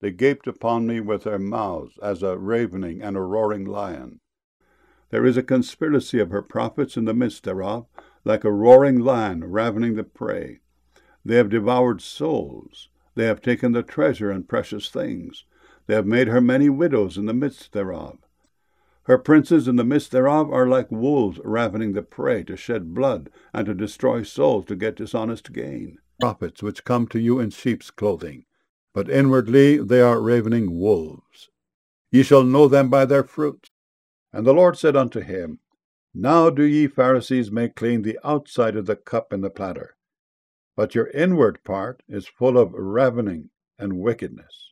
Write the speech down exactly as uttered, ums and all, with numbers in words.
They gaped upon me with their mouths, as a ravening and a roaring lion. There is a conspiracy of her prophets in the midst thereof, like a roaring lion ravening the prey. They have devoured souls. They have taken the treasure and precious things. They have made her many widows in the midst thereof. Her princes in the midst thereof are like wolves ravening the prey, to shed blood, and to destroy souls, to get dishonest gain. Prophets which come to you in sheep's clothing, but inwardly they are ravening wolves. Ye shall know them by their fruits. And the Lord said unto him, Now do ye Pharisees make clean the outside of the cup and the platter, but your inward part is full of ravening and wickedness.